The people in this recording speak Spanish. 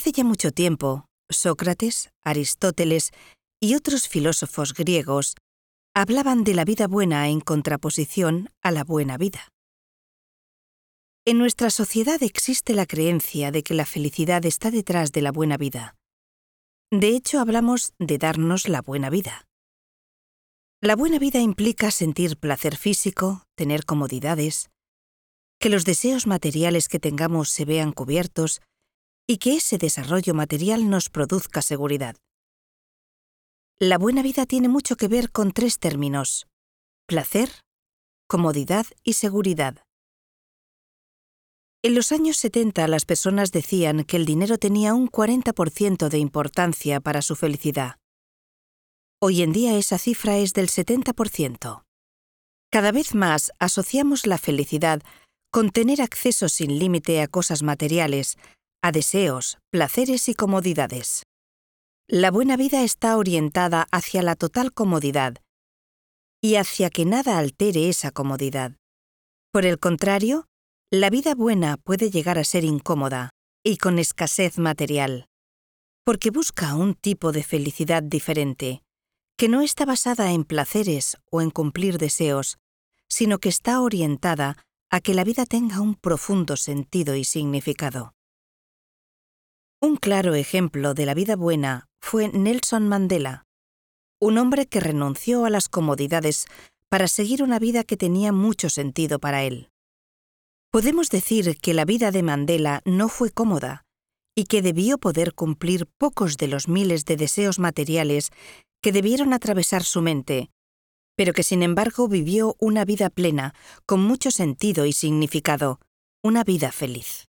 Hace ya mucho tiempo, Sócrates, Aristóteles y otros filósofos griegos hablaban de la vida buena en contraposición a la buena vida. En nuestra sociedad existe la creencia de que la felicidad está detrás de la buena vida. De hecho, hablamos de darnos la buena vida. La buena vida implica sentir placer físico, tener comodidades, que los deseos materiales que tengamos se vean cubiertos y que ese desarrollo material nos produzca seguridad. La buena vida tiene mucho que ver con tres términos: placer, comodidad y seguridad. En los años 70 las personas decían que el dinero tenía un 40% de importancia para su felicidad. Hoy en día esa cifra es del 70%. Cada vez más asociamos la felicidad con tener acceso sin límite a cosas materiales, a deseos, placeres y comodidades. La buena vida está orientada hacia la total comodidad y hacia que nada altere esa comodidad. Por el contrario, la vida buena puede llegar a ser incómoda y con escasez material, porque busca un tipo de felicidad diferente, que no está basada en placeres o en cumplir deseos, sino que está orientada a que la vida tenga un profundo sentido y significado. Un claro ejemplo de la vida buena fue Nelson Mandela, un hombre que renunció a las comodidades para seguir una vida que tenía mucho sentido para él. Podemos decir que la vida de Mandela no fue cómoda y que debió poder cumplir pocos de los miles de deseos materiales que debieron atravesar su mente, pero que sin embargo vivió una vida plena, con mucho sentido y significado, una vida feliz.